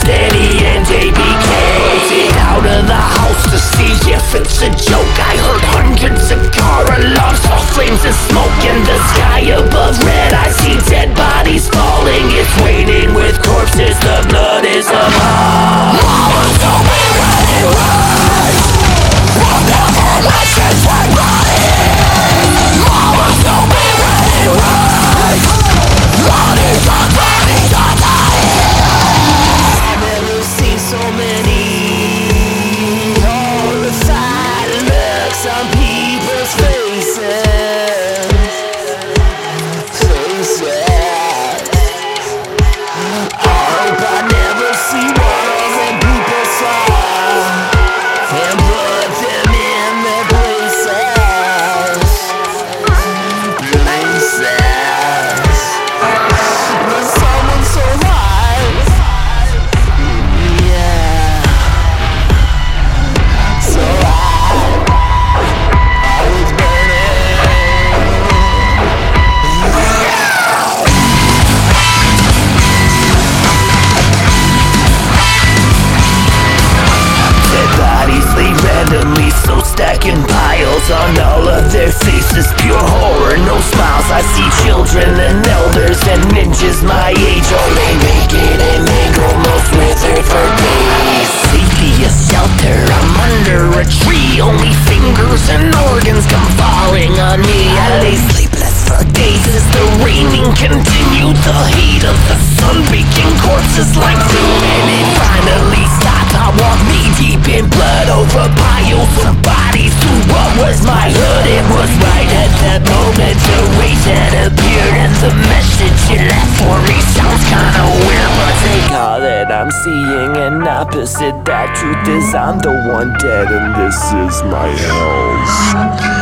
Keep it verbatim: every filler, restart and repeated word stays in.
Danny and J B K. Waiting out of the house to see if it's a joke. I heard hundreds of car alarms, saw flames and smoke in the sky above red. I see dead bodies falling, it's waiting with corpses, the blood is alive. Mama told me when it was, we'll never let this one run. Mama told me when it was, bodies on bodies on dying. I've never seen so many horrified looks on people's faces. Faces. I hope I never see one of them people fall and put them in their places. Places. But someone so high, yeah, so high, I was burning. Dead bodies lay randomly, so stacking piles on all of their faces. Pure horror, no smiles. I see children and elders and ninjas my age. Oh, they make it and they almost withered for days. Safety a shelter, I'm under a tree. Only fingers and organs come falling on me. I lay sleepless for days as the raining continued. The heat of the sun baking corpses like food. And it finally stopped. I walked knee deep in blood over piles of bodies to what was my hood. It was right at that moment the rage had appeared, and the message it left for me sounds kinda weird, but take all that I'm seeing and opposite that truth is I'm the one dead and this is my hell.